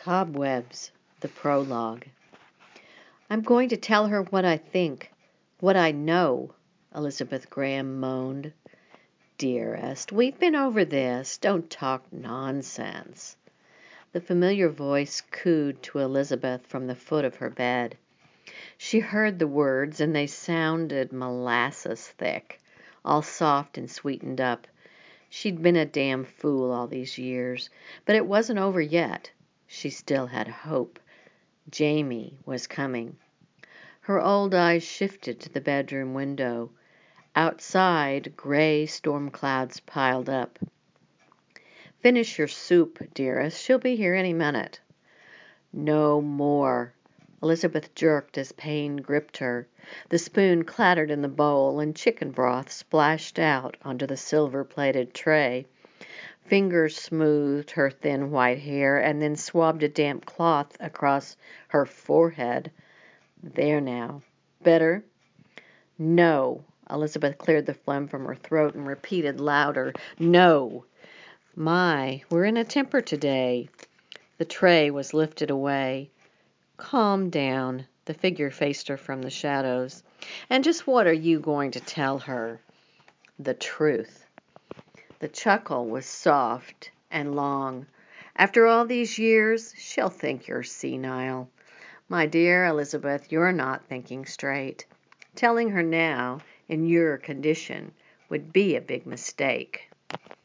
Cobwebs, the prologue. I'm going to tell her what I think, what I know, Elizabeth Graham moaned. Dearest, we've been over this. Don't talk nonsense. The familiar voice cooed to Elizabeth from the foot of her bed. She heard the words, and they sounded molasses thick, all soft and sweetened up. She'd been a damn fool all these years, but it wasn't over yet. She still had hope. Jamie was coming. Her old eyes shifted to the bedroom window. Outside, gray storm clouds piled up. Finish your soup, dearest. She'll be here any minute. No more. Elizabeth jerked as pain gripped her. The spoon clattered in the bowl, and chicken broth splashed out onto the silver-plated tray. Fingers smoothed her thin white hair and then swabbed a damp cloth across her forehead. There now. Better? No. Elizabeth cleared the phlegm from her throat and repeated louder. No. My, we're in a temper today. The tray was lifted away. Calm down. The figure faced her from the shadows. And just what are you going to tell her? The truth. The chuckle was soft and long. After all these years, she'll think you're senile. My dear Elizabeth, you're not thinking straight. Telling her now, in your condition, would be a big mistake.